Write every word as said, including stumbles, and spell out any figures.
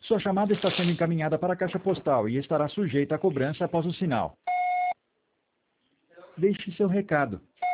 Sua chamada está sendo encaminhada para a caixa postal e estará sujeita a cobrança após o sinal. Deixe seu recado.